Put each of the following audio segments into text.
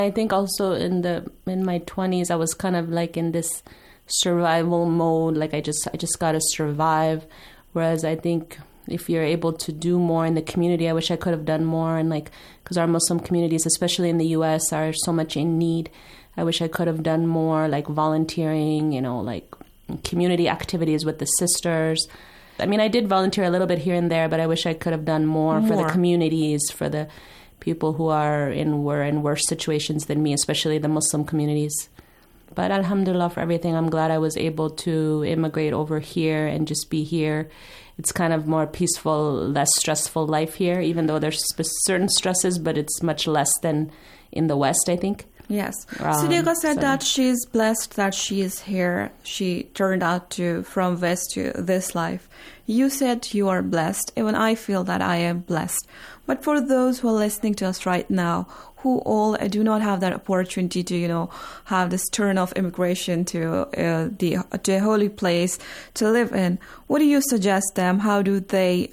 I think also in my 20s, I was kind of like in this survival mode. Like I just got to survive. Whereas I think if you're able to do more in the community, I wish I could have done more. And like, because our Muslim communities, especially in the U.S., are so much in need. I wish I could have done more, like volunteering, like community activities with the sisters. I mean, I did volunteer a little bit here and there, but I wish I could have done more for the communities, for the people who are in worse situations than me, especially the Muslim communities. But alhamdulillah for everything. I'm glad I was able to immigrate over here and just be here. It's kind of more peaceful, less stressful life here, even though there's certain stresses, but it's much less than in the West, I think. Yes. Siddiqa said that she's blessed that she is here. She turned out from West to this life. You said you are blessed. Even I feel that I am blessed. But for those who are listening to us right now, who all do not have that opportunity to, have this turn of immigration to a holy place to live in, what do you suggest them? How do they,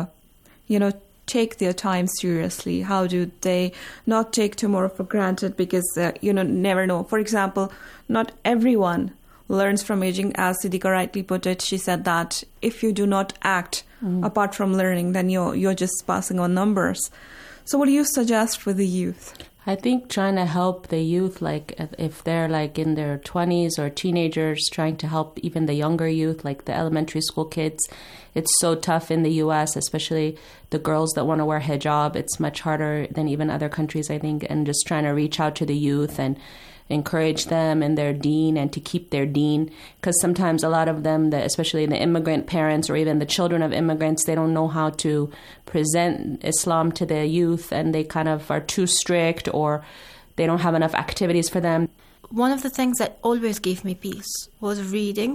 take their time seriously? How do they not take tomorrow for granted? Because, never know. For example, not everyone learns from aging. As Siddiqa rightly put it, she said that if you do not act apart from learning, then you're just passing on numbers. So what do you suggest for the youth? I think trying to help the youth, like if they're like in their 20s or teenagers, trying to help even the younger youth, like the elementary school kids. It's so tough in the U.S., especially the girls that want to wear hijab. It's much harder than even other countries, I think, and just trying to reach out to the youth and encourage them in their deen and to keep their deen. Because sometimes a lot of them, especially the immigrant parents or even the children of immigrants, they don't know how to present Islam to the youth, and they kind of are too strict or they don't have enough activities for them. One of the things that always gave me peace was reading.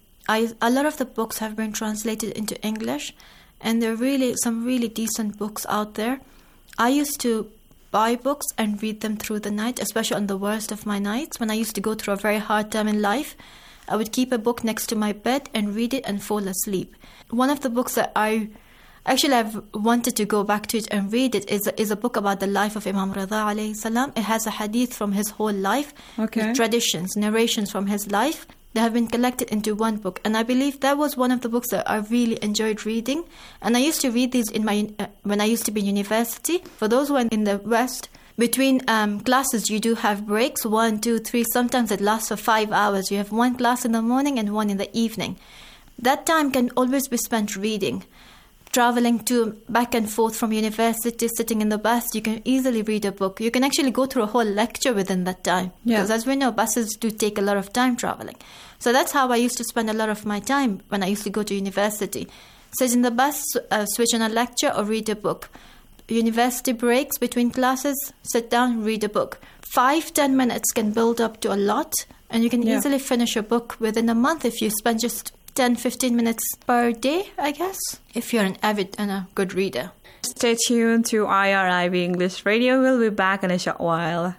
A lot of the books have been translated into English, and there are really some really decent books out there. I used to buy books and read them through the night, especially on the worst of my nights. When I used to go through a very hard time in life, I would keep a book next to my bed and read it and fall asleep. One of the books that I've wanted to go back to it and read it is a book about the life of Imam Rida alayhi salam. It has a hadith from his whole life, with traditions, narrations from his life. They have been collected into one book, and I believe that was one of the books that I really enjoyed reading. And I used to read these when I used to be in university. For those who are in the West, between classes you do have breaks, 1, 2, 3. Sometimes it lasts for 5 hours. You have one class in the morning and one in the evening. That time can always be spent reading. Traveling back and forth from university, sitting in the bus, you can easily read a book. You can actually go through a whole lecture within that time. Yeah. Because as we know, buses do take a lot of time traveling. So that's how I used to spend a lot of my time when I used to go to university. Sit in the bus, switch on a lecture or read a book. University breaks between classes, sit down, read a book. 5-10 minutes can build up to a lot, and you can easily finish a book within a month if you spend just 10-15 minutes per day, I guess, if you're an avid and a good reader. Stay tuned to IRIB English Radio. We'll be back in a short while.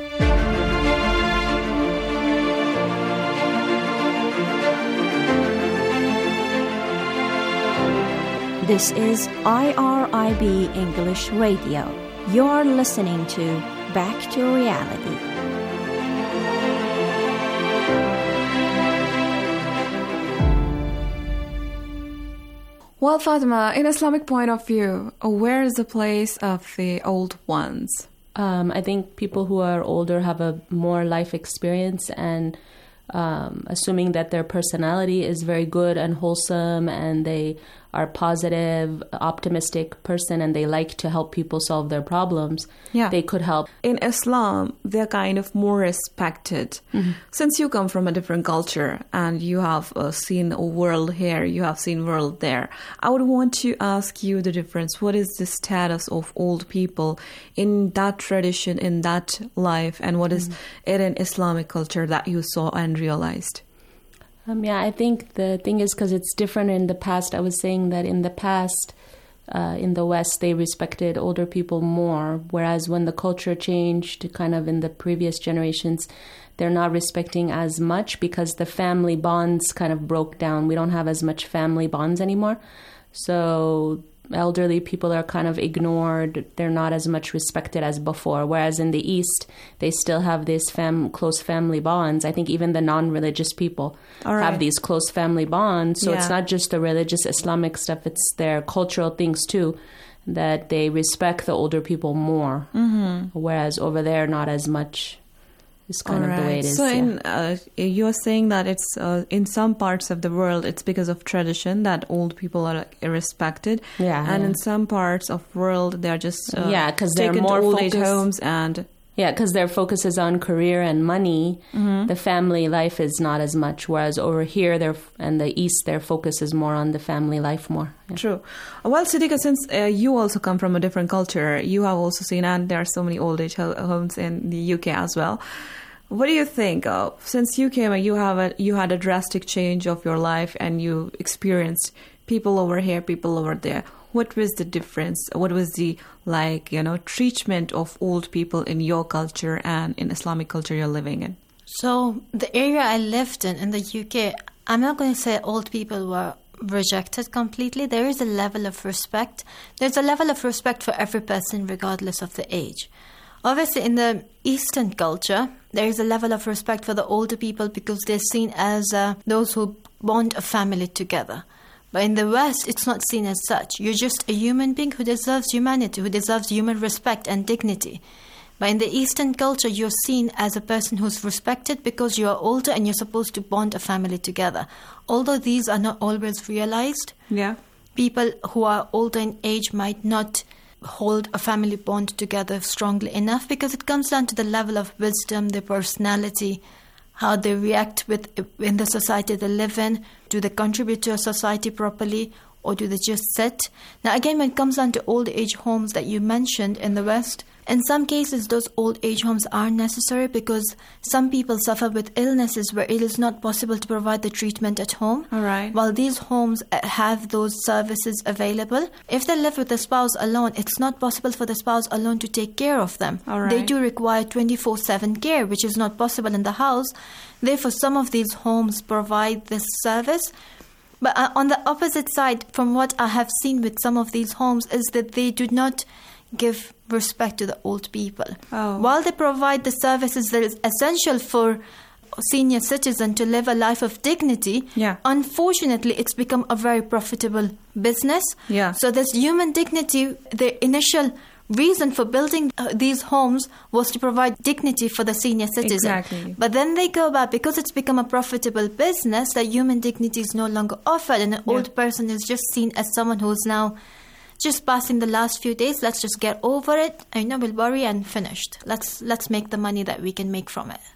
This is IRIB English Radio. You're listening to Back to Reality. Well, Fatima, in Islamic point of view, where is the place of the old ones? I think people who are older have a more life experience, and assuming that their personality is very good and wholesome and they are positive, optimistic person and they like to help people solve their problems, they could help. In Islam, they're kind of more respected. Mm-hmm. Since you come from a different culture and you have seen a world here, you have seen world there, I would want to ask you the difference. What is the status of old people in that tradition, in that life, and what is it in Islamic culture that you saw and realized? I think the thing is because it's different in the past. I was saying that in the past, in the West, they respected older people more, whereas when the culture changed kind of in the previous generations, they're not respecting as much because the family bonds kind of broke down. We don't have as much family bonds anymore. So elderly people are kind of ignored. They're not as much respected as before. Whereas in the East, they still have these close family bonds. I think even the non-religious people have these close family bonds. So it's not just the religious Islamic stuff, it's their cultural things too, that they respect the older people more. Whereas over there, not as much. It's kind of the way it is. So you're saying that it's in some parts of the world, it's because of tradition that old people are respected. And in some parts of the world, they're just because they're more old age homes and... Yeah, because their focus is on career and money. The family life is not as much. Whereas over here, in the East, their focus is more on the family life more. Yeah. True. Well, Siddiqa, since you also come from a different culture, you have also seen, and there are so many old age homes in the UK as well. What do you think? Since you came, you had a drastic change of your life, and you experienced people over here, people over there. What was the difference? What was the treatment of old people in your culture and in Islamic culture you're living in? So the area I lived in the UK, I'm not going to say old people were rejected completely. There is a level of respect. There's a level of respect for every person regardless of the age. Obviously, in the Eastern culture, there is a level of respect for the older people because they're seen as those who bond a family together. But in the West, it's not seen as such. You're just a human being who deserves humanity, who deserves human respect and dignity. But in the Eastern culture, you're seen as a person who's respected because you are older and you're supposed to bond a family together. Although these are not always realized, people who are older in age might not hold a family bond together strongly enough because it comes down to the level of wisdom, their personality, how they react in the society they live in. Do they contribute to a society properly, or do they just sit? Now, again, when it comes down to old age homes that you mentioned in the West, in some cases, those old age homes are necessary because some people suffer with illnesses where it is not possible to provide the treatment at home. All right. While these homes have those services available, if they live with the spouse alone, it's not possible for the spouse alone to take care of them. All right. They do require 24/7 care, which is not possible in the house. Therefore, some of these homes provide this service. But on the opposite side, from what I have seen with some of these homes, is that they do not give respect to the old people. While they provide the services that is essential for senior citizen to live a life of dignity, unfortunately, it's become a very profitable business. So this human dignity, the initial reason for building these homes was to provide dignity for the senior citizen. Exactly. But then they go back, because it's become a profitable business, that human dignity is no longer offered, and an old person is just seen as someone who's now just passing the last few days. Let's just get over it. We'll worry and finished. Let's make the money that we can make from it.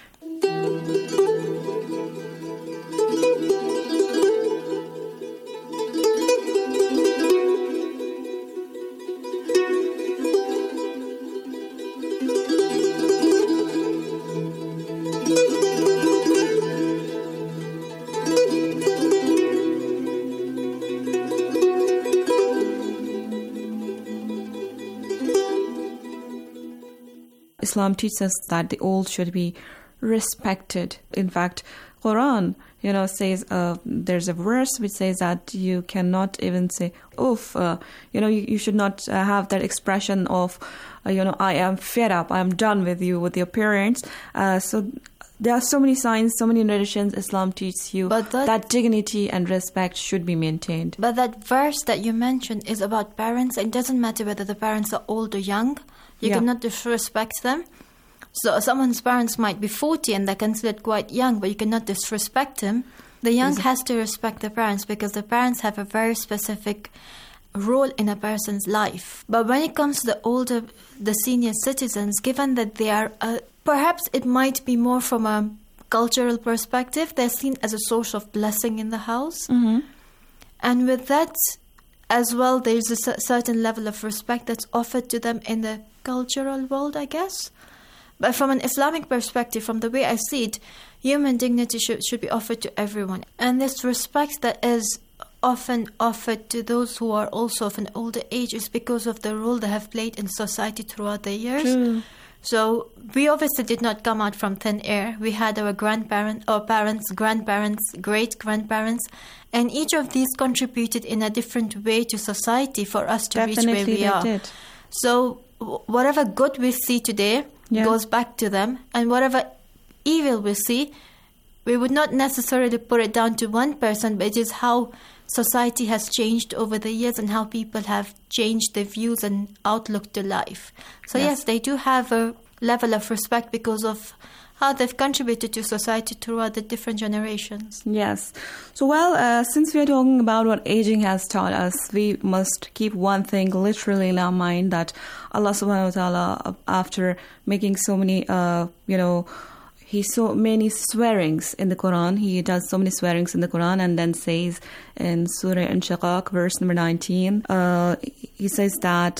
Islam teaches us that the old should be respected. In fact, Quran, says there's a verse which says that you cannot even say oof. You should not have that expression of, I am fed up, I am done with you, with your parents. So there are so many signs, so many narrations Islam teaches you that dignity and respect should be maintained. But that verse that you mentioned is about parents. It doesn't matter whether the parents are old or young. You cannot disrespect them. So someone's parents might be 40 and they're considered quite young, but you cannot disrespect them. The young has to respect the parents because the parents have a very specific role in a person's life. But when it comes to the senior citizens, given that they are, perhaps it might be more from a cultural perspective, they're seen as a source of blessing in the house. Mm-hmm. And with that as well, there's a certain level of respect that's offered to them in the cultural world, I guess. But from an Islamic perspective, from the way I see it, human dignity should be offered to everyone. And this respect that is often offered to those who are also of an older age is because of the role they have played in society throughout the years. True. So we obviously did not come out from thin air. We had our grandparents, our parents, grandparents, great-grandparents, and each of these contributed in a different way to society for us to reach where we are. Did. So whatever good we see today goes back to them, and whatever evil we see, we would not necessarily put it down to one person, but it is how society has changed over the years and how people have changed their views and outlook to life. So yes, they do have a level of respect because of how they've contributed to society throughout the different generations. Yes. So, since we are talking about what aging has taught us, we must keep one thing literally in our mind, that Allah subhanahu wa ta'ala, after making so many, He so many swearings in the Quran. He does so many swearings in the Quran, and then says in Surah Inshiqaq, verse number 19, he says that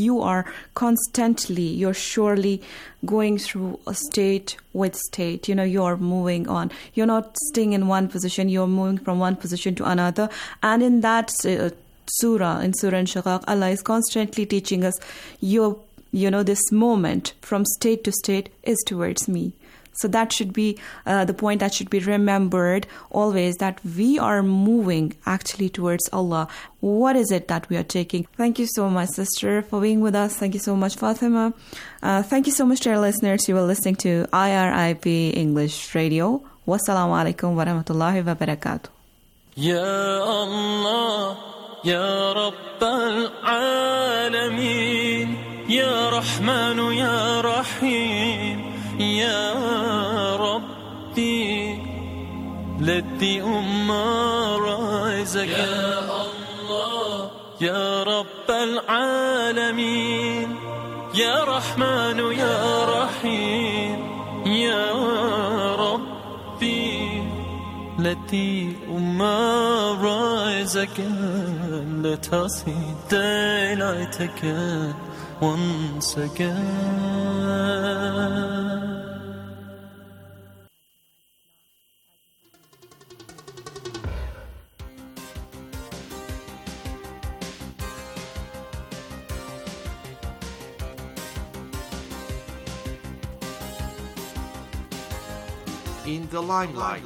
you're surely going through a state with state. You're moving on. You're not staying in one position. You're moving from one position to another. And in that surah, in Surah Inshiqaq, Allah is constantly teaching us, this moment from state to state is towards me. So that should be the point that should be remembered always, that we are moving actually towards Allah. What is it that we are taking? Thank you so much, sister, for being with us. Thank you so much, Fatima. Thank you so much to our listeners. You were listening to IRIB English Radio. Wassalamu alaikum wa rahmatullahi wa barakatuh. Ya Allah, Ya Rabbal Alameen, Ya Rahmanu, Ya Rahim, Ya Rabbi, let the Ummah rise again. Ya Allah, Ya Rabbal Alameen, Ya Rahmanu, Ya Rahim, Ya Rabbi, let the Ummah rise again. Let us see daylight again, once again. In the limelight.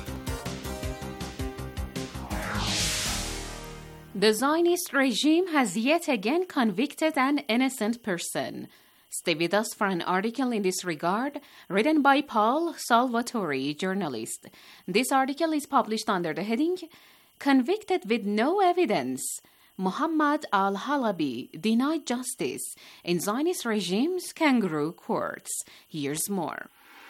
The Zionist regime has yet again convicted an innocent person. Stay with us for an article in this regard, written by Paul Salvatori, journalist. This article is published under the heading, Convicted with No Evidence. Muhammad al-Halabi denied justice in Zionist regime's kangaroo courts. Here's more.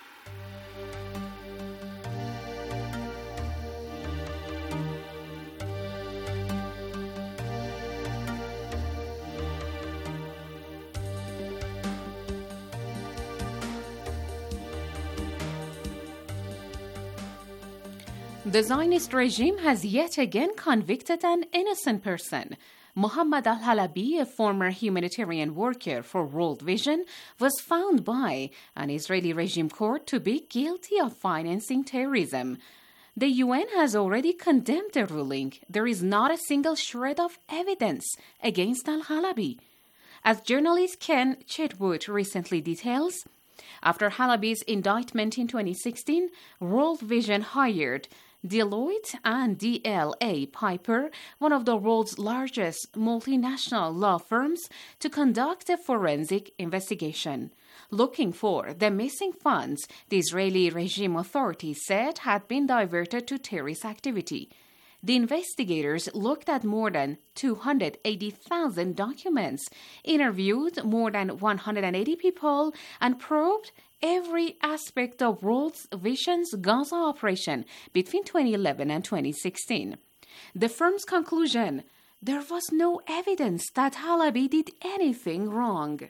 The Zionist regime has yet again convicted an innocent person. Muhammad al-Halabi, a former humanitarian worker for World Vision, was found by an Israeli regime court to be guilty of financing terrorism. The UN has already condemned the ruling. There is not a single shred of evidence against al-Halabi. As journalist Ken Chitwood recently details, after Halabi's indictment in 2016, World Vision hired Deloitte and DLA Piper, one of the world's largest multinational law firms, to conduct a forensic investigation, looking for the missing funds the Israeli regime authorities said had been diverted to terrorist activity. The investigators looked at more than 280,000 documents, interviewed more than 180 people, and probed every aspect of World Vision's Gaza operation between 2011 and 2016. The firm's conclusion: there was no evidence that Halabi did anything wrong.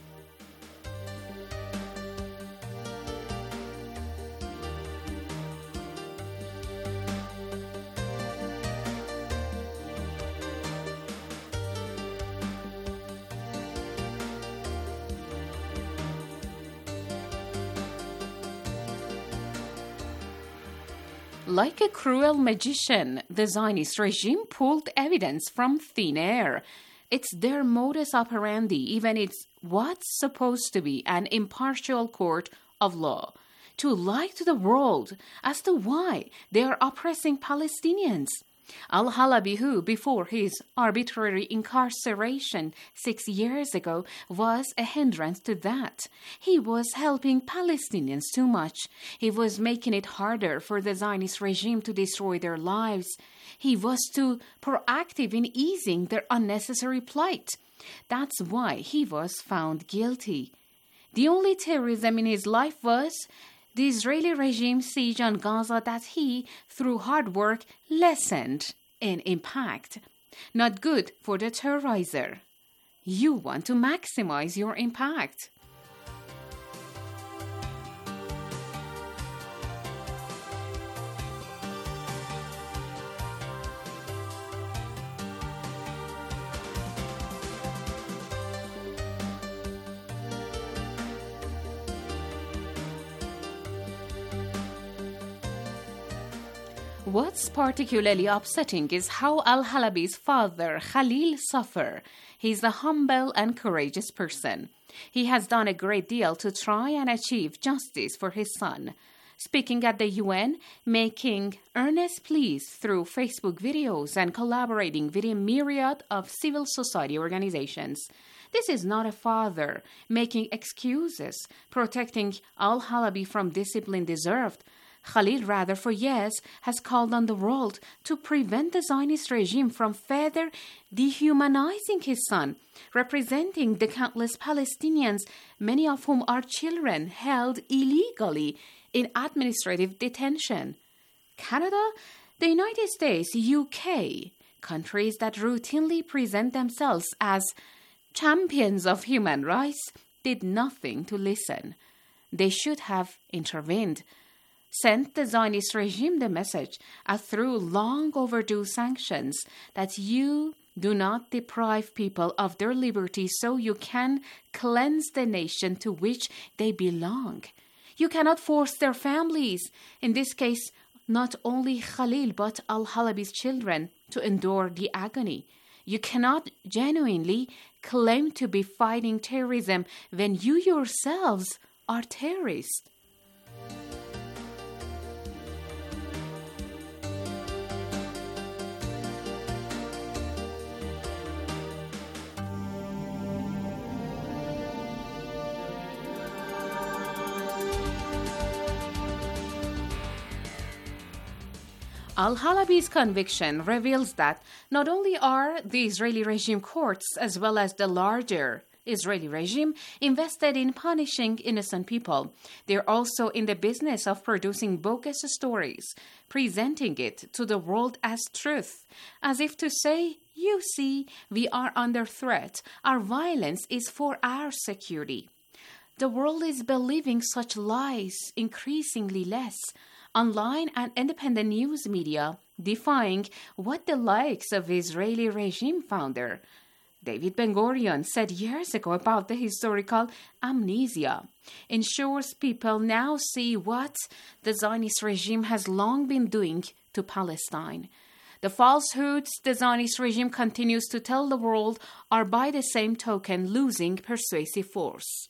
Like a cruel magician, the Zionist regime pulled evidence from thin air. It's their modus operandi, even what's supposed to be an impartial court of law, to lie to the world as to why they are oppressing Palestinians. Al-Halabi, who before his arbitrary incarceration 6 years ago was a hindrance to that. He was helping Palestinians too much. He was making it harder for the Zionist regime to destroy their lives. He was too proactive in easing their unnecessary plight. That's why he was found guilty. The only terrorism in his life was the Israeli regime's siege on Gaza that he, through hard work, lessened in impact. Not good for the terrorizer. You want to maximize your impact. What's particularly upsetting is how Al-Halabi's father, Khalil, suffered. He's a humble and courageous person. He has done a great deal to try and achieve justice for his son. Speaking at the UN, making earnest pleas through Facebook videos and collaborating with a myriad of civil society organizations. This is not a father making excuses, protecting Al-Halabi from discipline deserved. Khalil, rather, for years, has called on the world to prevent the Zionist regime from further dehumanizing his son, representing the countless Palestinians, many of whom are children held illegally in administrative detention. Canada, the United States, UK, countries that routinely present themselves as champions of human rights, did nothing to listen. They should have intervened. Sent the Zionist regime the message, through long overdue sanctions, that you do not deprive people of their liberty so you can cleanse the nation to which they belong. You cannot force their families, in this case, not only Khalil but Al-Halabi's children, to endure the agony. You cannot genuinely claim to be fighting terrorism when you yourselves are terrorists. Al-Halabi's conviction reveals that not only are the Israeli regime courts as well as the larger Israeli regime invested in punishing innocent people, they're also in the business of producing bogus stories, presenting it to the world as truth, as if to say, you see, we are under threat. Our violence is for our security. The world is believing such lies increasingly less. Online and independent news media defying what the likes of Israeli regime founder David Ben-Gurion said years ago about the historical amnesia ensures people now see what the Zionist regime has long been doing to Palestine. The falsehoods the Zionist regime continues to tell the world are by the same token losing persuasive force.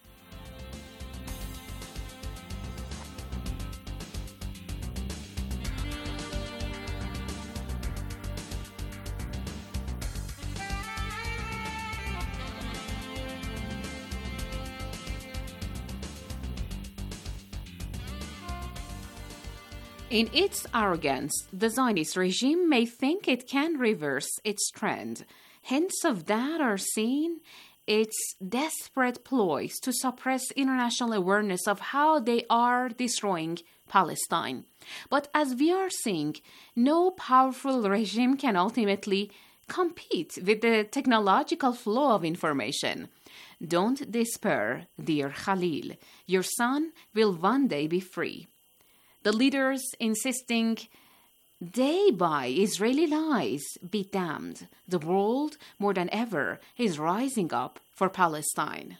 In its arrogance, the Zionist regime may think it can reverse its trend. Hints of that are seen its desperate ploys to suppress international awareness of how they are destroying Palestine. But as we are seeing, no powerful regime can ultimately compete with the technological flow of information. Don't despair, dear Khalil. Your son will one day be free. The leaders insisting day by Israeli lies be damned. The world, more than ever, is rising up for Palestine.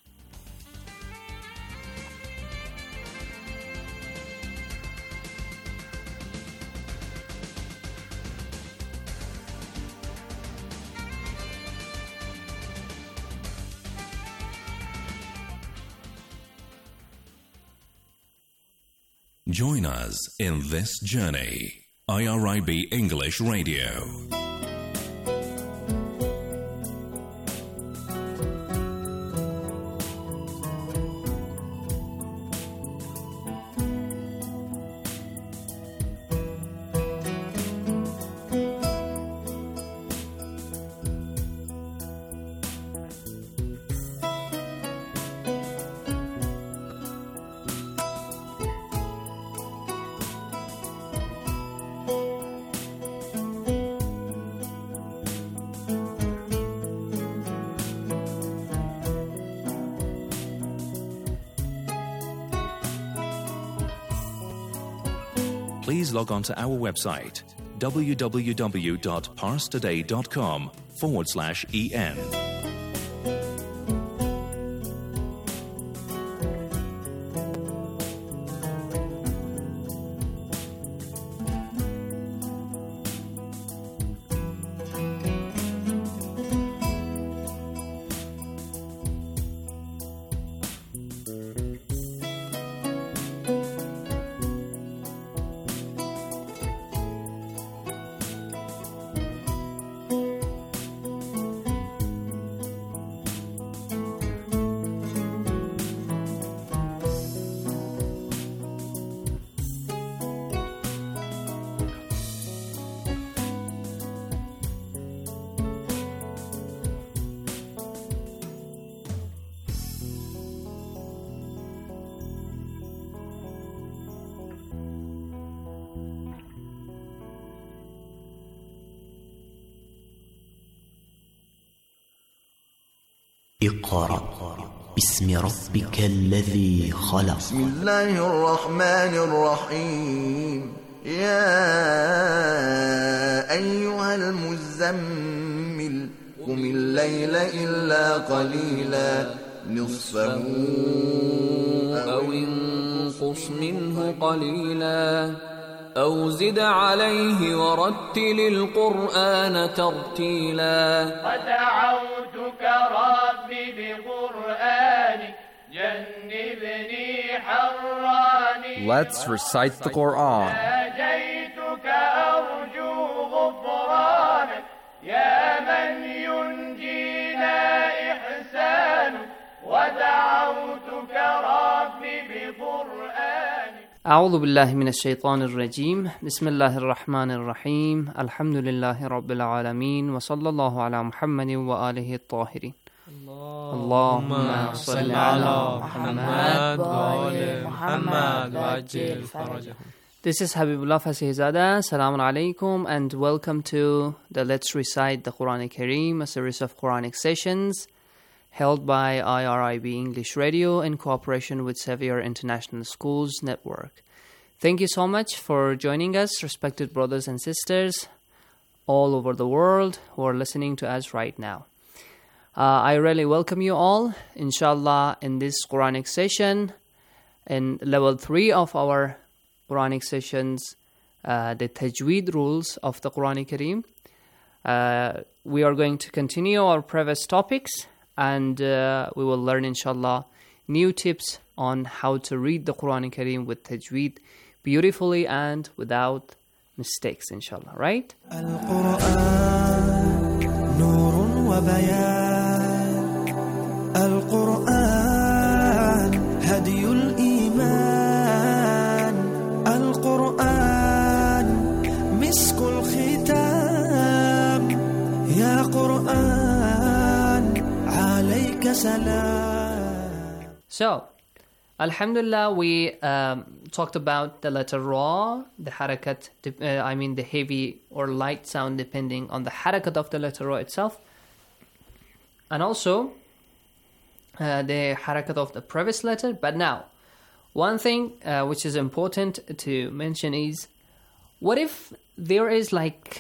Join us in this journey. IRIB English Radio. Please log on to our website www.parstoday.com/en. اقرأ باسم ربك الذي خلق. بسم الله الرحمن الرحيم. يا أيها المزمل قم الليل إلا قليلا نصفه أو انقص منه قليلا أو زد عليه ورتل القرآن ترتيلا. ودعوتك ربي بقرآنك جنبني حراني. Let's recite the Quran. ناجيتك أرجو غفرانك يا من ينجينا إحسانك. ودعوتك ربي بقرآنك. أعوذ بالله من الشيطان الرجيم. بسم الله الرحمن الرحيم. الحمد لله رب العالمين وصلى الله على محمد وآله الطاهرين. اللهم صل على محمد وآل محمد وعجل فرجهم. This is Habibullah Fasihzada. Assalamu alaikum and welcome to the Let's Recite the Quran Kareem, a series of Quranic sessions held by IRIB English Radio in cooperation with Xavier International Schools Network. Thank you so much for joining us, respected brothers and sisters all over the world who are listening to us right now. I really welcome you all, inshallah, in this Quranic session, in level 3 of our Quranic sessions, the Tajweed rules of the Quran Kareem. We are going to continue our previous topics, and we will learn, inshallah, new tips on how to read the Quran Kareem with Tajweed beautifully and without mistakes, inshallah, right? Al-Quran Nurun wa Bayan. Al-Quran Hadiyul Iman. Al-Quran Miskul Khitam. Ya Quran So, alhamdulillah, we talked about the letter Ra, the harakat, the heavy or light sound depending on the harakat of the letter Ra itself. And also, the harakat of the previous letter. But now, one thing which is important to mention is, what if there is like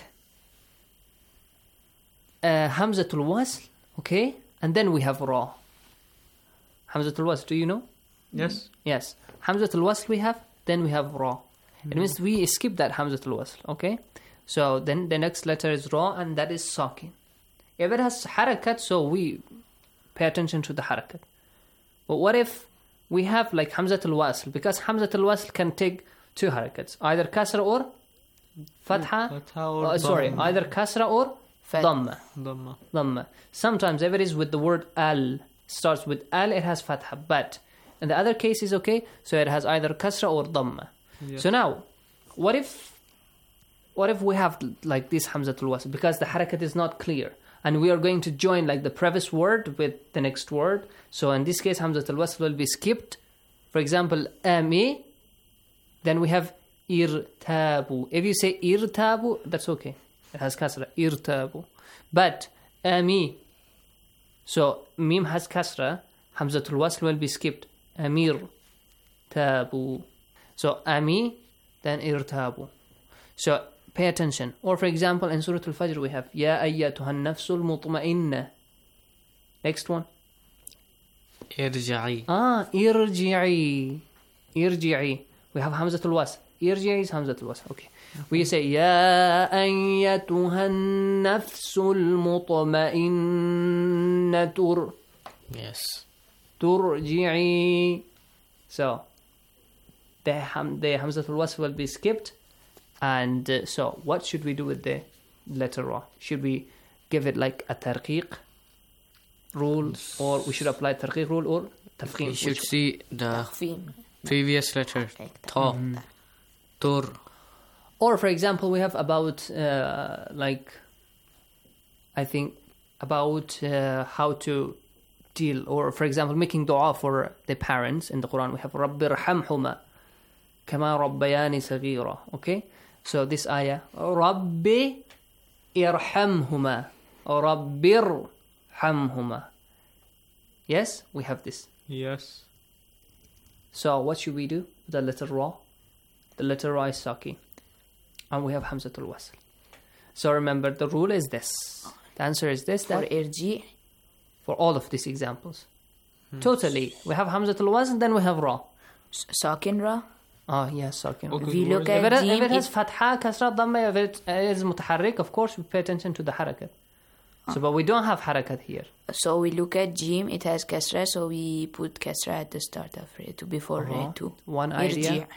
Hamzatul Wasl, okay? And then we have Ra. Hamzatul Wasl, do you know? Yes. Yes. Hamzatul Wasl we have, then we have Ra. It means we skip that Hamzatul Wasl, okay? So then the next letter is Ra, and that is Sakin. If it has harakat, so we pay attention to the harakat. But what if we have like Hamzat al-Wasl, because Hamzat al-Wasl can take two harakats, either kasra or fatha, either kasra or dhamma. Sometimes if it is with the word al, starts with al, it has fatha, but in the other case is okay, so it has either kasra or dhamma. Yeah. So now, what if we have like this Hamzat al-Wasl, because the harakat is not clear, and we are going to join like the previous word with the next word. So in this case, Hamzat al-Wasl will be skipped. For example, ami, then we have irtabu. If you say irtabu, that's okay. It has kasra, irtabu. But ami, so mim has kasra, Hamzat al-Wasl will be skipped. Amir tabu. So ami, then irtabu. So pay attention. Or for example, in Surah Al-Fajr we have Ya ayyatuhan nafsul mutma'inna. Next one. Irji'i. Irji'i. We have Hamzat al-Wasl. Irji'i is Hamzat al-Wasl. Okay. We say Ya ayyatuhan nafsul mutma'inna Yes. Turji'i. So the Hamzat al-Wasl will be skipped. And so what should we do with the letter Ra? Should we give it like a tarqiq rule, or we should apply tarqiq rule or tafkhim? We should see the previous letter, ta, tur. Or for example, we have about how to deal, or for example, making dua for the parents in the Quran. We have Rabbi irhamhuma kama rabbayani saghira. Okay, so this ayah, Rabbi irhamhuma, or Rabbir hamhuma. Yes, we have this. Yes. So what should we do? The letter Ra. The letter Ra is Saki. And we have Hamzat al-Wasl. So remember, the rule is this. The answer is this. For irji. For all of these examples. Totally. We have Hamzat al-Wasl, then we have Ra. Sakin Ra. Oh, yes, Sakin Ra. If we look at if it has Fatha, Kasra, Dhamma, if it is Mutaharrik, of course we pay attention to the Harakat. So, but we don't have Harakat here. So we look at Jim, it has Kasra, so we put Kasra at the start of Re, before Re too. One idea.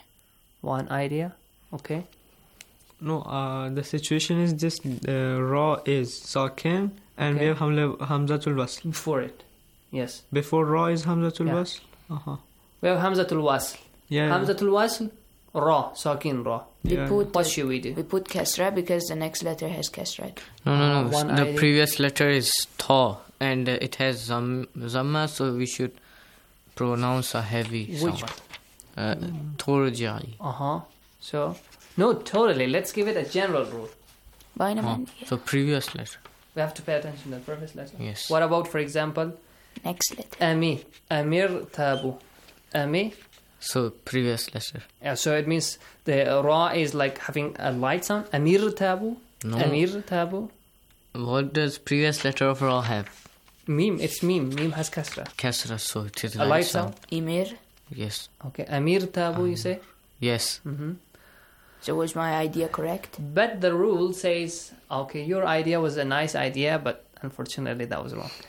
Okay. No, the situation is just Ra is Sakin, and we have Hamzatul Wasl. Before it. Yes. Before Ra is Hamzatul Wasl? We have Hamzatul Wasl. Yeah. Hamzatul Wasl, Ra, Sakin Ra. What should we do? We put Kasra because the next letter has Kasra. No. The previous letter is Ta, and it has Zamma, so we should pronounce a heavy sound. Turji'i. So, no, totally. Let's give it a general rule. So previous letter. We have to pay attention to the previous letter. Yes. What about, for example? Next letter. Ami. Amir tabu. Ami. So previous letter. Yeah, so it means the Ra is like having a light sound. Amir tabu. No. Amir tabu. What does previous letter of Ra have? Mim. It's Mim. Mim has Kasra. Kasra, so it is a light sound. Emir. Yes. Okay. Amir tabu, you say? Yes. So was my idea correct? But the rule says, okay, your idea was a nice idea, but unfortunately that was wrong.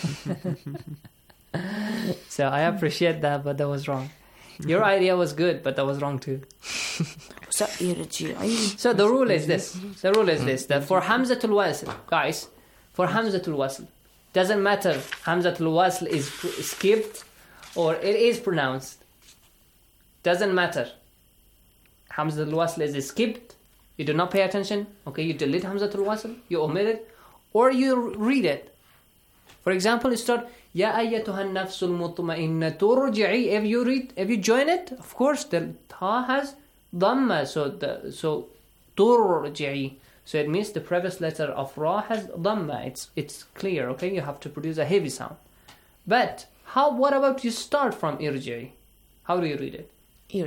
So I appreciate that, but that was wrong. Your idea was good, but that was wrong too. So the rule is this. That for Hamzatul Wasl, guys, for Hamzatul Wasl, doesn't matter Hamzatul Wasl is skipped or it is pronounced. Doesn't matter. Hamzatul Wasl is skipped. You do not pay attention. Okay, you delete Hamzatul Wasl, you omit it, or you read it. For example, you start Ya ayyatuhan nafsul mutma'inna turji'i. If you join it, of course the ta has dhamma, so turji'i. So it means the previous letter of Ra has dhamma. It's clear, okay? You have to produce a heavy sound. But what about you start from irji'i? How do you read it?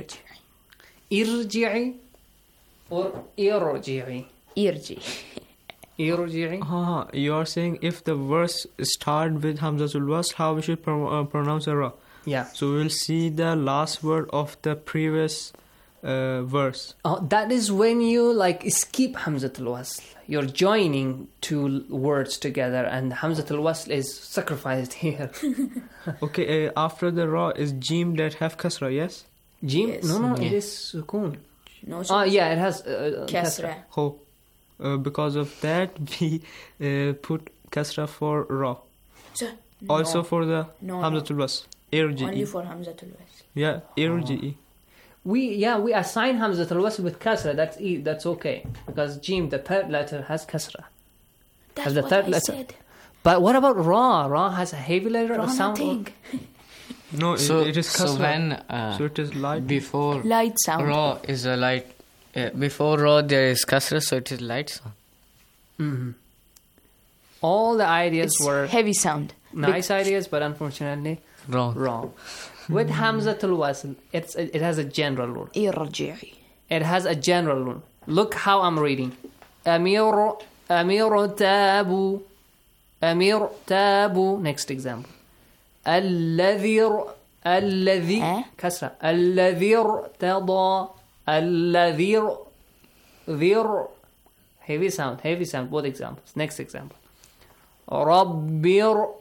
Irji'i or irji'i? Irji'i. You are saying if the verse start with Hamzatul Wasl, how we should pronounce a Ra? Yeah. So we will see the last word of the previous verse. Oh, that is when you like skip Hamzatul Wasl. You're joining two words together, and Hamzatul Wasl is sacrificed here. Okay, after the ra is Jim that have kasra, yes? Jim? Yes. No, Yeah. it is sukun. No, Yeah, it has kasra. Oh, because of that we put kasra for ra. So, Also no. for the No, Hamzatul Wasl. Only Irji'i. for Hamzatul Wasl. Yeah, irji'i. We assign Hamzatul Wasl with kasra. That's okay, because Jim, the third letter, has kasra. That's the what third I letter. said. But what about ra? Ra has a heavy letter Ra or sound. nothing. No, it is kasra. So when so it is light. before Light sound. ra is a light. Before ra there is kasra, so it is light sound. Mm-hmm. All the ideas It's were heavy sound. nice ideas, but unfortunately wrong. With Hamzatul Wasl, it has a general rule. Irji'i. It has a general rule. Look how I'm reading. Amir tabu. Amir tabu. Next example. الذي كسرة. الذي ارتضى. الذي ذر. Heavy sound. Both examples. Next example. ربي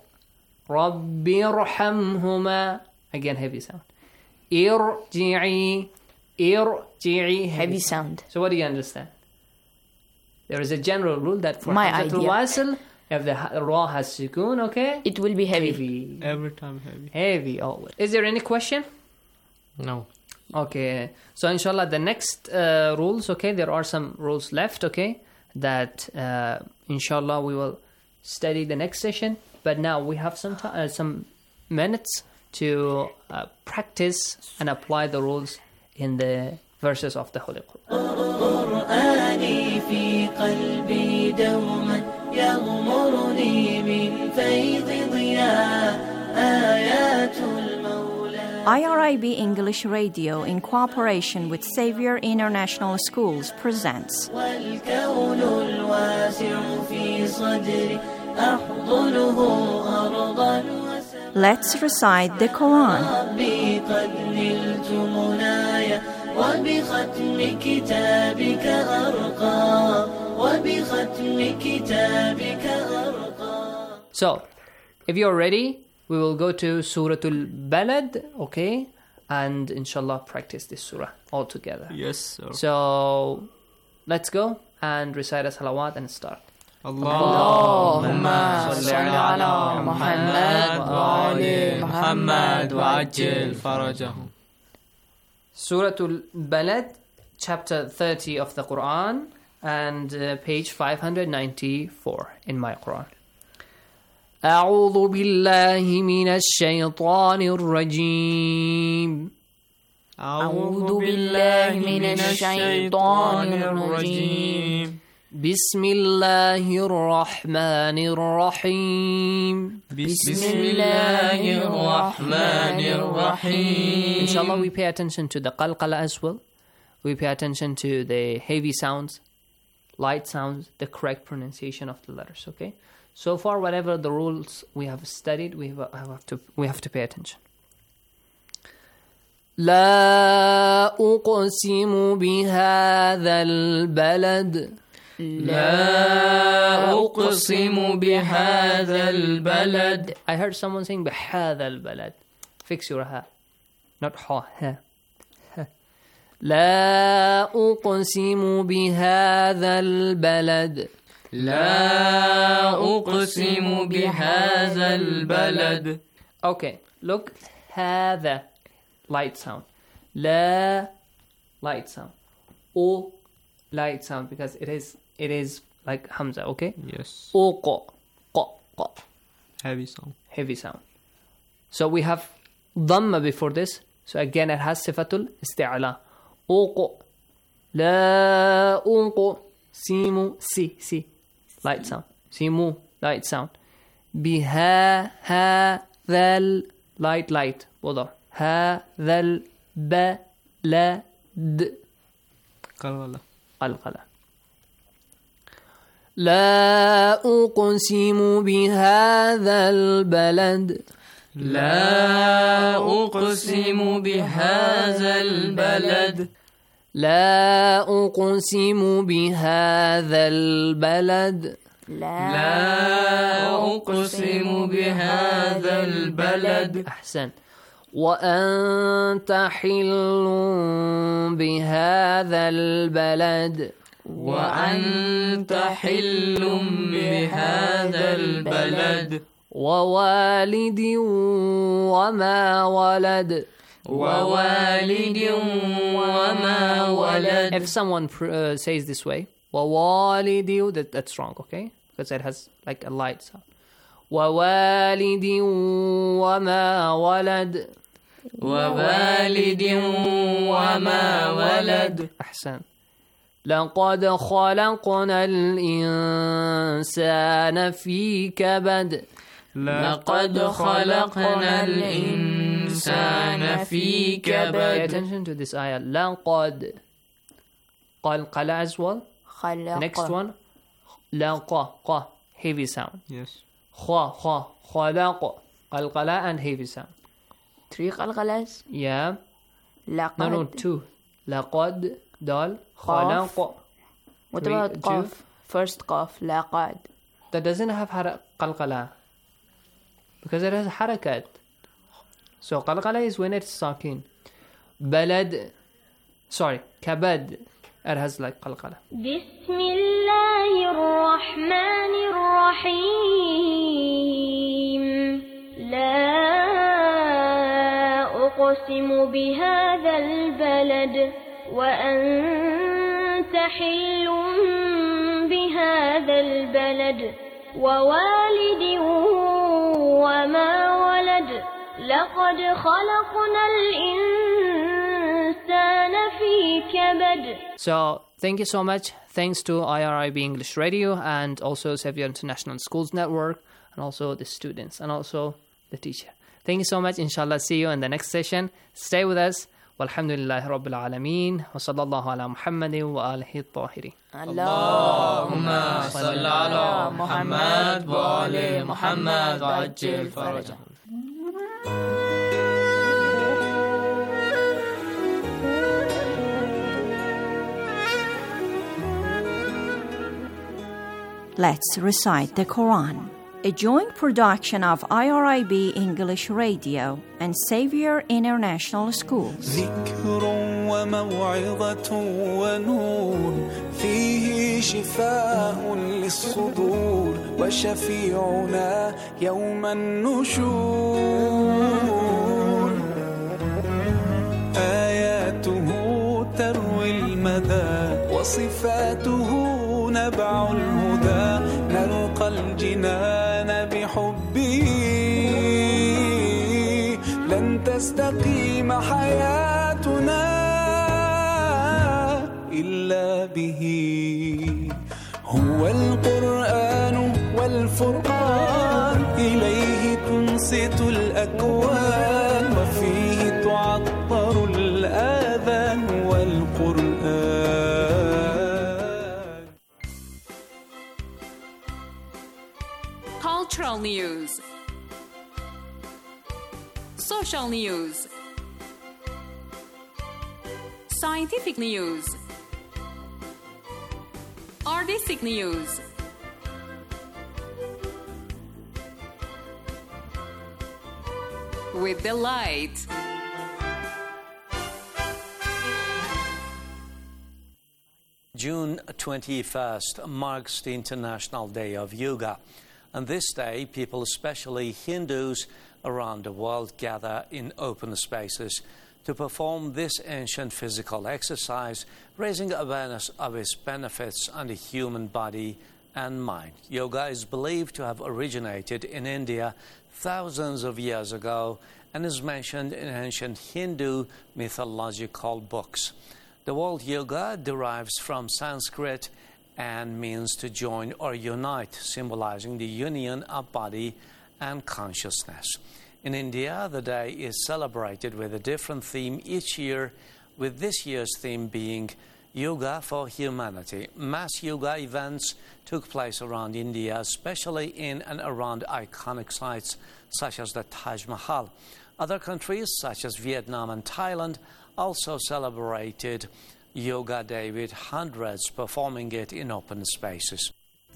ارحمهما. Again, heavy sound. Irji'i. Heavy sound. So what do you understand? There is a general rule that for My Hamzatul idea. Wasl, if the ra has sukoon, okay? It will be heavy. Every time heavy. Heavy always. Is there any question? No. Okay. So inshallah, the next rules, okay? There are some rules left, okay? That inshallah we will study the next session. But now we have some minutes to practice and apply the rules in the verses of the Holy قرآني في قلبي دوما يغمرني من فيض ضياء آيات المولى. IRIB English Radio, in cooperation with Xavier International Schools, presents والكون الواسع في صدري أحضنه أرضا وسماء. Let's recite the Quran. ربي قد نلت منايا وبختم كتابك أرقى وبختم كتابك أرقى. So, if you're ready, we will go to Suratul Balad, okay? And inshallah practice this surah all together. Yes, sir. So, let's go and recite a salawat and start. اللهم صل على محمد وآل محمد وعجل فرجهم. Suratul Balad, chapter 30 of the Quran, and page 594 in my Quran. أعوذ بالله من الشيطان الرجيم. أعوذ بالله من الشيطان الرجيم. بسم الله الرحمن الرحيم. بسم الله الرحمن الرحيم. Inshallah, we pay attention to the qalqala as well. We pay attention to the heavy sounds, light sounds, the correct pronunciation of the letters, okay? So far, whatever the rules we have studied, we have to pay attention. لا أقسم بهذا البلد. لا أقسم بهذا البلد. I heard someone saying بهذا البلد. Fix your ha. Not ha. لا أقسم بهذا البلد. لا أقسم بهذا البلد. Okay, look. هذا light sound. لا light sound. O light sound, because it is like Hamza, okay? Yes. O qa. Heavy sound. Heavy sound. So we have dhamma before this. So again it has sifatul isti'ala. Uqu. La unqu. Simu. Si. Light sound. Simu. Light sound. Biha. Ha. Dhal. Light. Both. Ha. Dhal. Ba. La. D. Qalqala. لا أقسم بهذا البلد. لا أقسم بهذا البلد. لا أقسم بهذا البلد. لا أقسم بهذا البلد. أحسن. وأنت حل بهذا البلد. وأنت حل بهذا البلد. ووالد وما ولد. ووالد وما ولد. If someone says this way, ووالد, that's wrong, okay? Because it has like a light sound. ووالد وما ولد. ووالد وما ولد. أحسن. لقد خلقنا الإنسان في كبد. لقد خلقنا الإنسان في كبد. Pay attention to this ayah. لقد. قلقلة as well. خلق. Next one. لقى. Heavy sound. Yes. خلق. قلقلة and heavy sound. 3 قلقلات. Yeah. لقد. No, 2. لقد. دال. خلق. What about قاف? First قاف. لقد. That doesn't have قلقلة. Because it has harakat. So qalqala is when it's sakin. Balad, sorry, kabad. It has like qalqala. بسم الله الرحمن الرحيم. لا أقسم بهذا البلد وأنت حل بهذا البلد ووالد وما ولد. لقد خلقنا الإنسان في كبد. So, thank you so much. Thanks to IRIB English Radio and also Xavier International Schools Network and also the students and also the teacher. Thank you so much. Inshallah, see you in the next session. Stay with us. Walhamdulillahi Rabbil Alameen. Wa sallallahu ala Muhammadin wa alihi at-tahirin. Allahumma salli ala Muhammad wa ali Muhammad wa ajil farajahum. Let's recite the Quran. A joint production of IRIB English Radio and Xavier International Schools. ذكر وموعظة ونور فيه شفاء للصدور وشفيعنا يوم النشور آياته تروي المدى وصفاته نبع الهدى نلقى الجنان بحبه لن تستقيم حياتنا إلا به هو القرآن والفرقان إليه تنصت الأكوان وفيه تعطر الآذان والقرآن. Cultural news, social news, scientific news, artistic news, with delight. June 21st marks the International Day of Yoga. On this day, people, especially Hindus around the world, gather in open spaces to perform this ancient physical exercise, raising awareness of its benefits on the human body and mind. Yoga is believed to have originated in India thousands of years ago and is mentioned in ancient Hindu mythological books. The word yoga derives from Sanskrit and means to join or unite, symbolizing the union of body and consciousness. In India, the day is celebrated with a different theme each year, with this year's theme being Yoga for Humanity. Mass yoga events took place around India, especially in and around iconic sites such as the Taj Mahal. Other countries, such as Vietnam and Thailand, also celebrated Yoga Day with hundreds performing it in open spaces.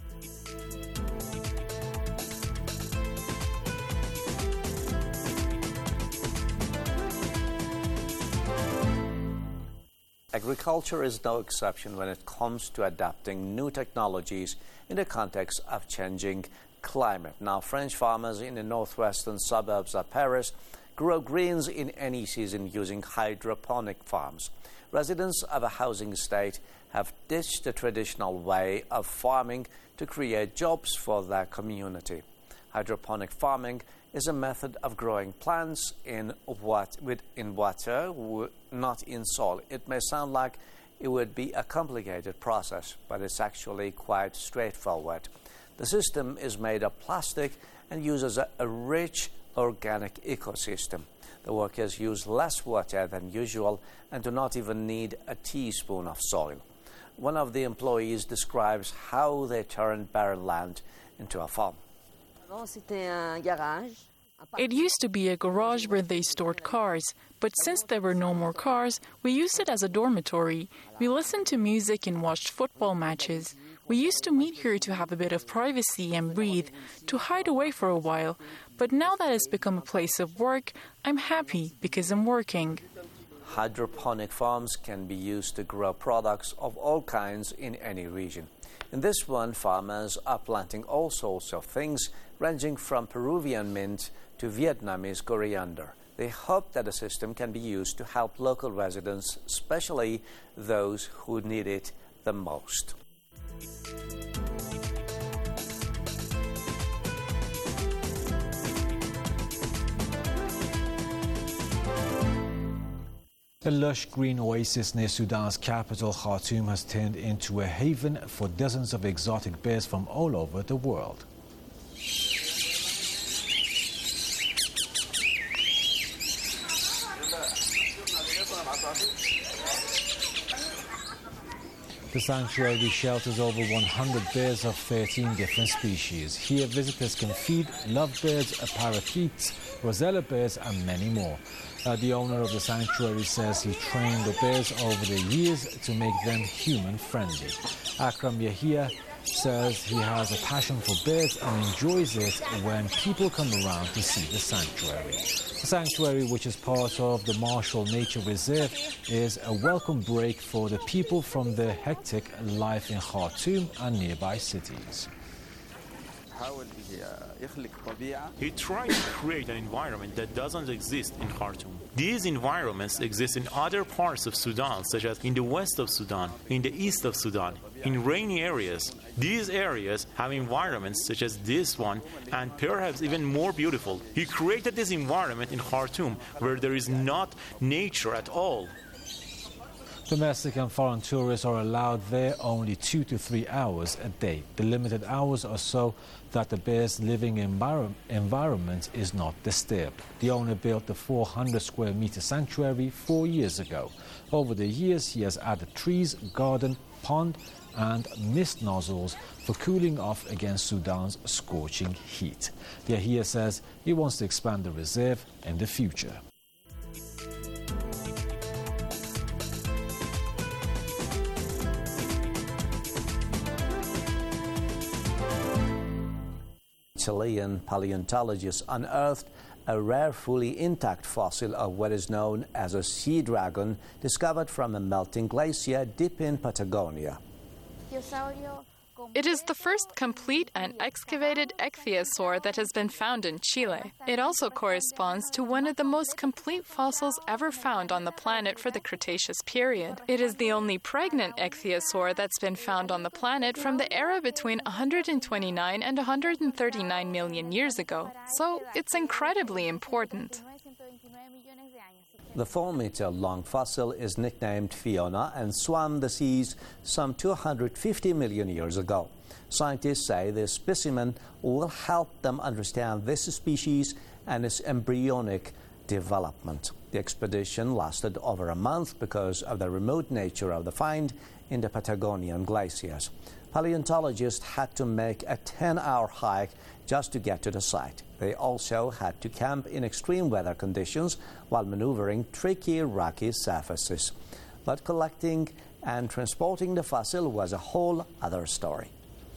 Agriculture is no exception when it comes to adapting new technologies in the context of changing climate. Now, French farmers in the northwestern suburbs of Paris grow greens in any season using hydroponic farms. Residents of a housing estate have ditched the traditional way of farming to create jobs for their community. Hydroponic farming is a method of growing plants in water, not in soil. It may sound like it would be a complicated process, but it's actually quite straightforward. The system is made of plastic and uses a rich organic ecosystem. The workers use less water than usual and do not even need a teaspoon of soil. One of the employees describes how they turned barren land into a farm. It used to be a garage where they stored cars, but since there were no more cars, we used it as a dormitory. We listened to music and watched football matches. We used to meet here to have a bit of privacy and breathe, to hide away for a while. But now that it's become a place of work, I'm happy because I'm working. Hydroponic farms can be used to grow products of all kinds in any region. In this one, farmers are planting all sorts of things, ranging from Peruvian mint to Vietnamese coriander. They hope that the system can be used to help local residents, especially those who need it the most. The lush green oasis near Sudan's capital, Khartoum, has turned into a haven for dozens of exotic birds from all over the world. The sanctuary shelters over 100 birds of 13 different species. Here, visitors can feed lovebirds, parakeets, rosella birds, and many more. The owner of the sanctuary says he trained the birds over the years to make them human-friendly. Akram Yahia says he has a passion for birds and enjoys it when people come around to see the sanctuary. The sanctuary, which is part of the Marshall Nature Reserve, is a welcome break for the people from the hectic life in Khartoum and nearby cities. He tried to create an environment that doesn't exist in Khartoum. These environments exist in other parts of Sudan, such as in the west of Sudan, in the east of Sudan, in rainy areas. These areas have environments such as this one, and perhaps even more beautiful. He created this environment in Khartoum where there is not nature at all. Domestic and foreign tourists are allowed there only 2 to 3 hours a day. The limited hours are so that the birds' living environment is not disturbed. The owner built the 400 square meter sanctuary 4 years ago. Over the years, he has added trees, garden, pond, and mist nozzles for cooling off against Sudan's scorching heat. Yahia says he wants to expand the reserve in the future. Chilean paleontologists unearthed a rare fully intact fossil of what is known as a sea dragon discovered from a melting glacier deep in Patagonia. It is the first complete and excavated ichthyosaur that has been found in Chile. It also corresponds to one of the most complete fossils ever found on the planet for the Cretaceous period. It is the only pregnant ichthyosaur that's been found on the planet from the era between 129 and 139 million years ago. So it's incredibly important. The 4-meter-long fossil is nicknamed Fiona and swam the seas some 250 million years ago. Scientists say this specimen will help them understand this species and its embryonic development. The expedition lasted over a month because of the remote nature of the find in the Patagonian glaciers. Paleontologists had to make a 10-hour hike just to get to the site. They also had to camp in extreme weather conditions while maneuvering tricky, rocky surfaces. But collecting and transporting the fossil was a whole other story.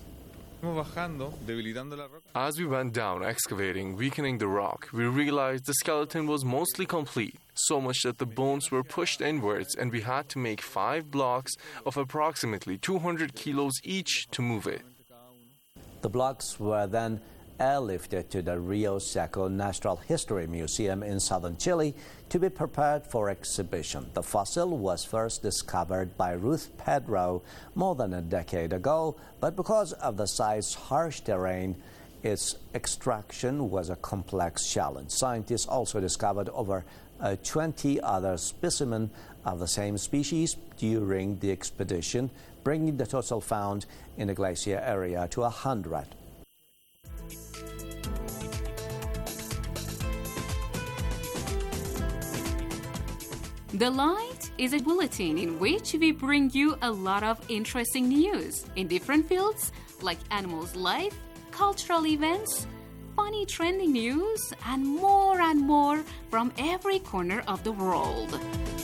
As we went down excavating, weakening the rock, we realized the skeleton was mostly complete, so much that the bones were pushed inwards and we had to make 5 blocks of approximately 200 kilos each to move it. The blocks were then airlifted to the Rio Seco Natural History Museum in southern Chile to be prepared for exhibition. The fossil was first discovered by Ruth Pedro more than a decade ago, but because of the site's harsh terrain, its extraction was a complex challenge. Scientists also discovered over 20 other specimens of the same species during the expedition, bringing the total found in the glacier area to 100. The Light is a bulletin in which we bring you a lot of interesting news in different fields like animals' life, cultural events, funny trending news, and more from every corner of the world.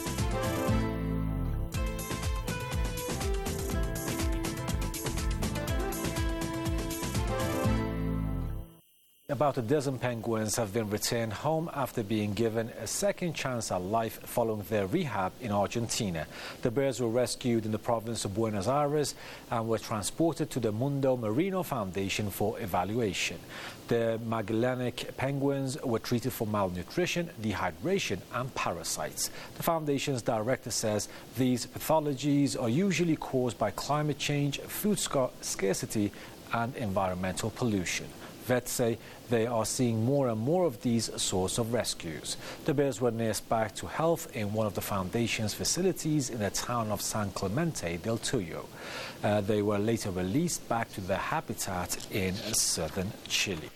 About a dozen penguins have been returned home after being given a second chance at life following their rehab in Argentina. The birds were rescued in the province of Buenos Aires and were transported to the Mundo Marino Foundation for evaluation. The Magellanic penguins were treated for malnutrition, dehydration and parasites. The foundation's director says these pathologies are usually caused by climate change, food scarcity and environmental pollution. Vets say they are seeing more and more of these sorts of rescues. The birds were nursed back to health in one of the foundation's facilities in the town of San Clemente del Tuyo. They were later released back to their habitat in southern Chile.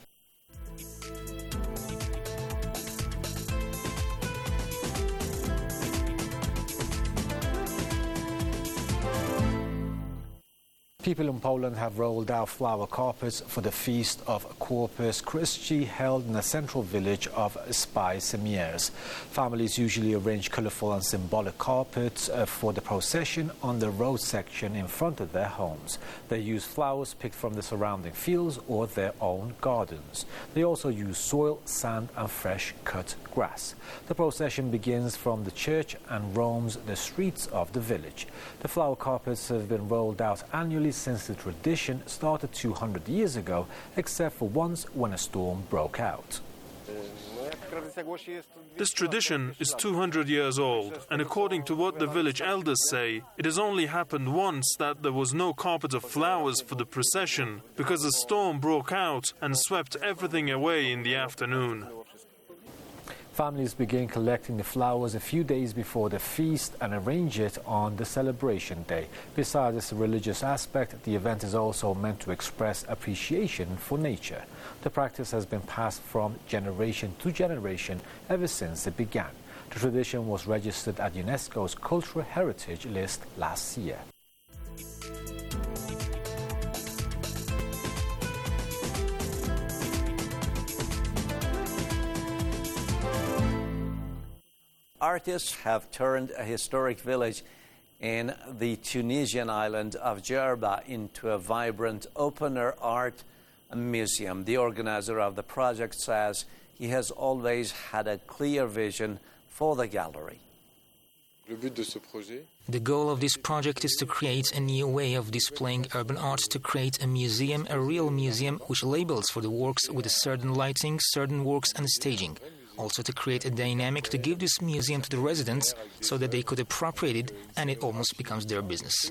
People in Poland have rolled out flower carpets for the feast of Corpus Christi held in the central village of Spy-Semieres. Families usually arrange colourful and symbolic carpets for the procession on the road section in front of their homes. They use flowers picked from the surrounding fields or their own gardens. They also use soil, sand and fresh cut grass. The procession begins from the church and roams the streets of the village. The flower carpets have been rolled out annually since the tradition started 200 years ago, except for once when a storm broke out. This tradition is 200 years old, and according to what the village elders say, it has only happened once that there was no carpet of flowers for the procession, because a storm broke out and swept everything away in the afternoon. Families begin collecting the flowers a few days before the feast and arrange it on the celebration day. Besides this religious aspect, the event is also meant to express appreciation for nature. The practice has been passed from generation to generation ever since it began. The tradition was registered at UNESCO's Cultural Heritage List last year. Artists have turned a historic village in the Tunisian island of Djerba into a vibrant open-air art museum. The organizer of the project says he has always had a clear vision for the gallery. The goal of this project is to create a new way of displaying urban art, to create a museum, a real museum, which labels for the works with a certain lighting, certain works and staging. Also to create a dynamic to give this museum to the residents so that they could appropriate it and it almost becomes their business.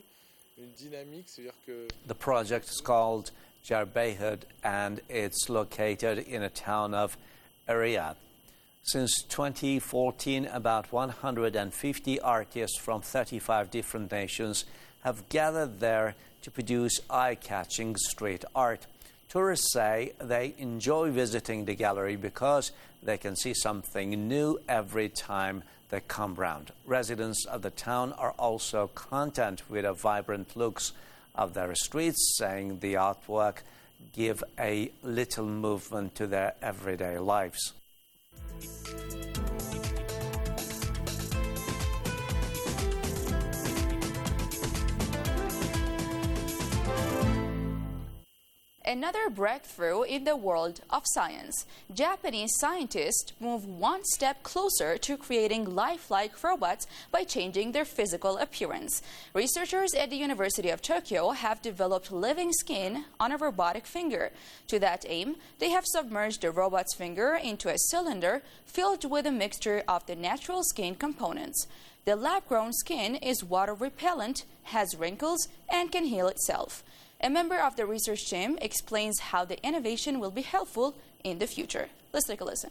The project is called Djerbehud and it's located in a town of Eriat. Since 2014, about 150 artists from 35 different nations have gathered there to produce eye-catching street art. Tourists say they enjoy visiting the gallery because they can see something new every time they come round. Residents of the town are also content with the vibrant looks of their streets, saying the artwork give a little movement to their everyday lives. Another breakthrough in the world of science. Japanese scientists move one step closer to creating lifelike robots by changing their physical appearance. Researchers at the University of Tokyo have developed living skin on a robotic finger. To that aim, they have submerged the robot's finger into a cylinder filled with a mixture of the natural skin components. The lab-grown skin is water-repellent, has wrinkles, and can heal itself. A member of the research team explains how the innovation will be helpful in the future. Let's take a listen.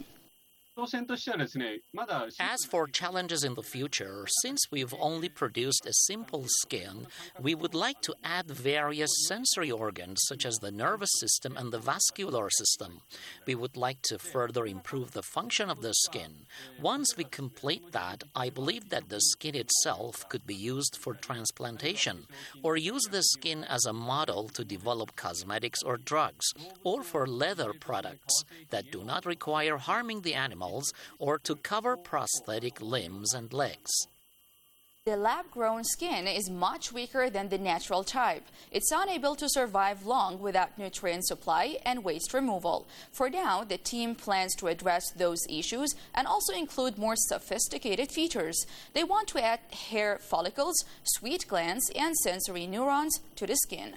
As for challenges in the future, since we've only produced a simple skin, we would like to add various sensory organs such as the nervous system and the vascular system. We would like to further improve the function of the skin. Once we complete that, I believe that the skin itself could be used for transplantation, or use the skin as a model to develop cosmetics or drugs, or for leather products that do not require harming the animal or to cover prosthetic limbs and legs. The lab-grown skin is much weaker than the natural type. It's unable to survive long without nutrient supply and waste removal. For now, the team plans to address those issues and also include more sophisticated features. They want to add hair follicles, sweat glands, and sensory neurons to the skin.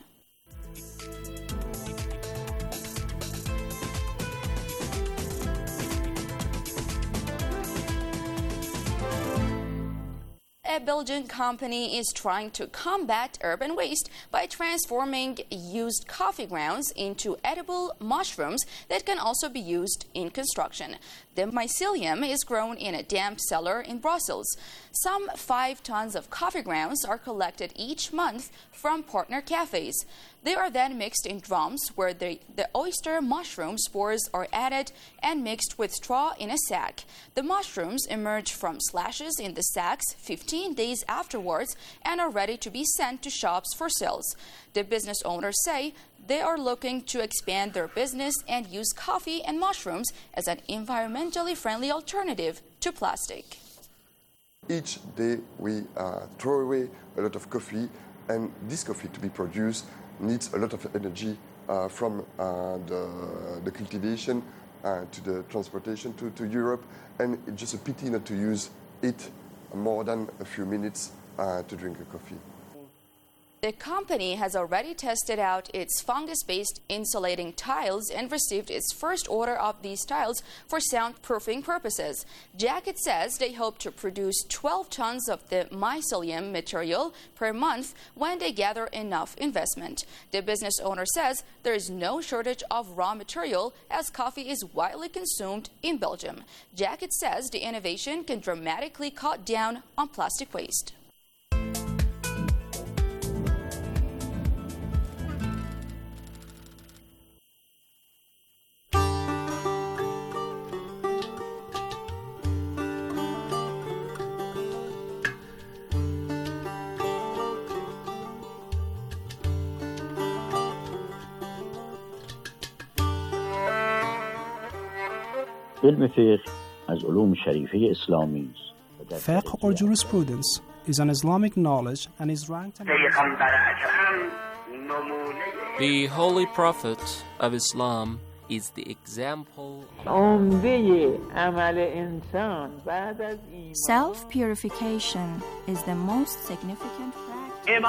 A Belgian company is trying to combat urban waste by transforming used coffee grounds into edible mushrooms that can also be used in construction. The mycelium is grown in a damp cellar in Brussels. Some 5 tons of coffee grounds are collected each month from partner cafes. They are then mixed in drums where the oyster mushroom spores are added and mixed with straw in a sack. The mushrooms emerge from slashes in the sacks 15 days afterwards and are ready to be sent to shops for sales. The business owners say they are looking to expand their business and use coffee and mushrooms as an environmentally friendly alternative to plastic. Each day we throw away a lot of coffee, and this coffee to be produced needs a lot of energy from the cultivation to the transportation to Europe, and it's just a pity not to use it more than a few minutes to drink a coffee. The company has already tested out its fungus-based insulating tiles and received its first order of these tiles for soundproofing purposes. Jacket says they hope to produce 12 tons of the mycelium material per month when they gather enough investment. The business owner says there is no shortage of raw material as coffee is widely consumed in Belgium. Jacket says the innovation can dramatically cut down on plastic waste. علم فقه از علوم شریفه اسلامی است. Fiqh or jurisprudence is an Islamic knowledge and is ranked The Holy Prophet of Islam is the example. Self-purification is the most significant practice.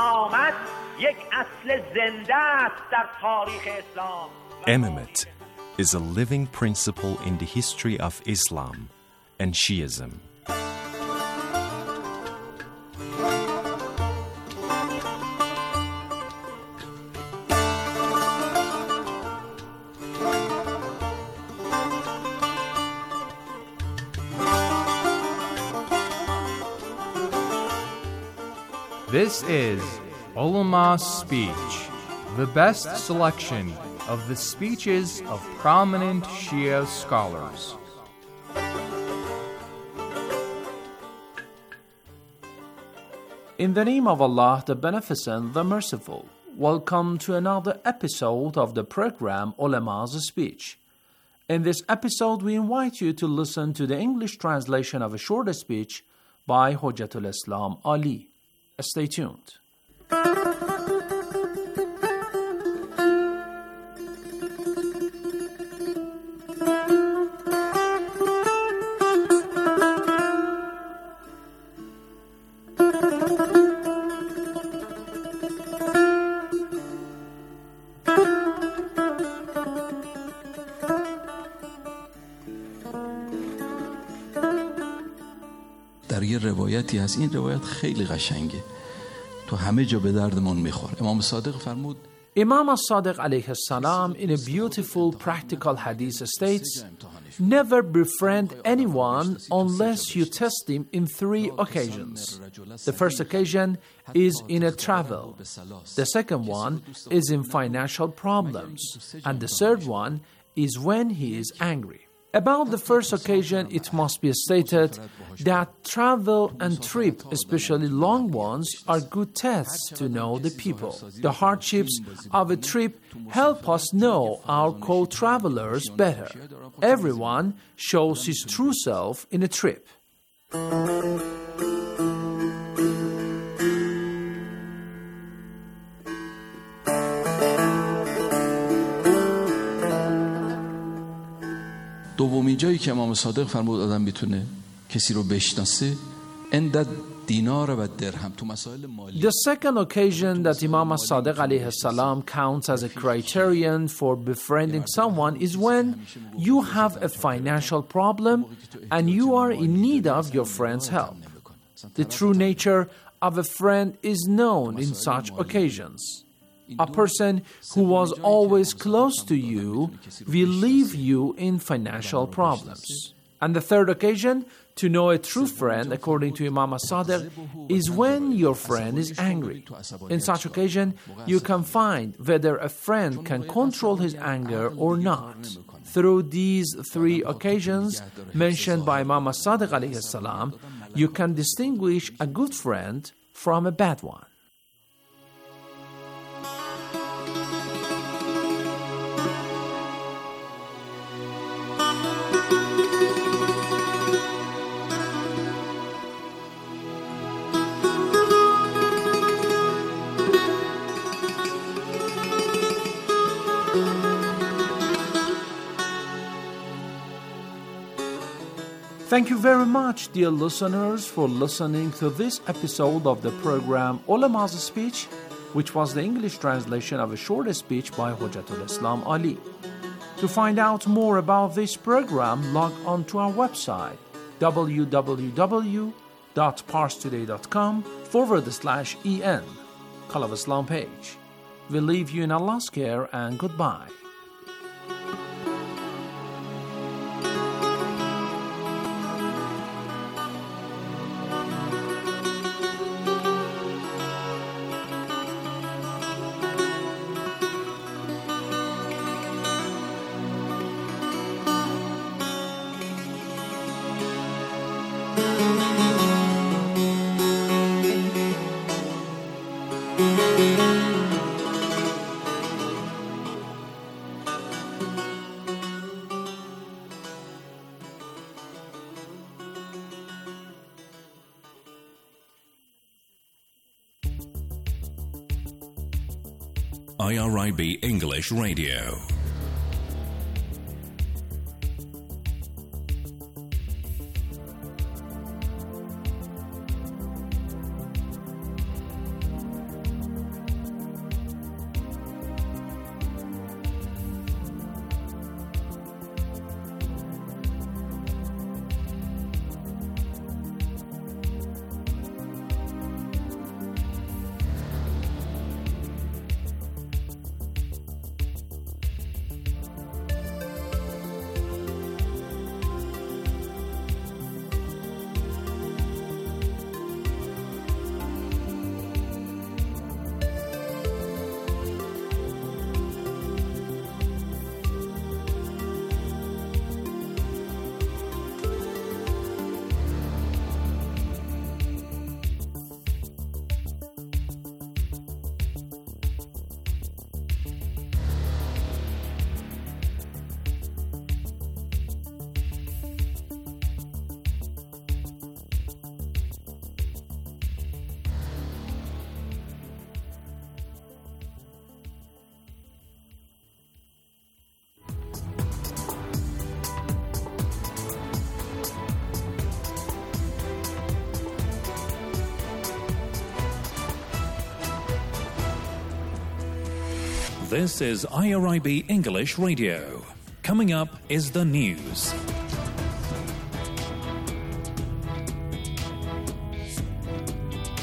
Imamate is a living principle in the history of Islam and Shiism. This is Ulama's Speech, the best selection of the speeches of prominent Shia scholars. In the name of Allah, the Beneficent, the Merciful, welcome to another episode of the program Ulama's Speech. In this episode, we invite you to listen to the English translation of a short speech by Hujjatul Islam Ali. Stay tuned. روایتی هست، این روایت خیلی قشنگه، تو همه جا به دردمون میخوره. امام صادق فرمود Imam al-Sadiq alayhi salam in a beautiful practical hadith states, never befriend anyone unless you test him in 3 occasions. The first occasion is in a travel. The second one is in financial problems. And the third one is when he is angry. About the first occasion, it must be stated that travel and trip, especially long ones, are good tests to know the people. The hardships of a trip help us know our co-travelers better. Everyone shows his true self in a trip. دومین جایی که امام صادق فرمود آدم میتونه کسی رو بشناسه عند دینار و درهم تو مسائل مالی. The second occasion that Imam al-Sadiq alayhi salam counts as a criterion for befriending someone is when you have a financial problem and you are in need of your friend's help. The true nature of a friend is known in such occasions. A person who was always close to you will leave you in financial problems. And the third occasion to know a true friend, according to Imam al-Sadiq, is when your friend is angry. In such occasion, you can find whether a friend can control his anger or not. Through these 3 occasions mentioned by Imam al-Sadiq alayhi salam, you can distinguish a good friend from a bad one. Thank you very much, dear listeners, for listening to this episode of the program Ulama's Speech, which was the English translation of a short speech by Hujjatul Islam Ali. To find out more about this program, log on to our website www.parstoday.com/en, Call of Islam page. We leave you in Allah's care and goodbye. IRIB English Radio. This is IRIB English Radio. Coming up is the news.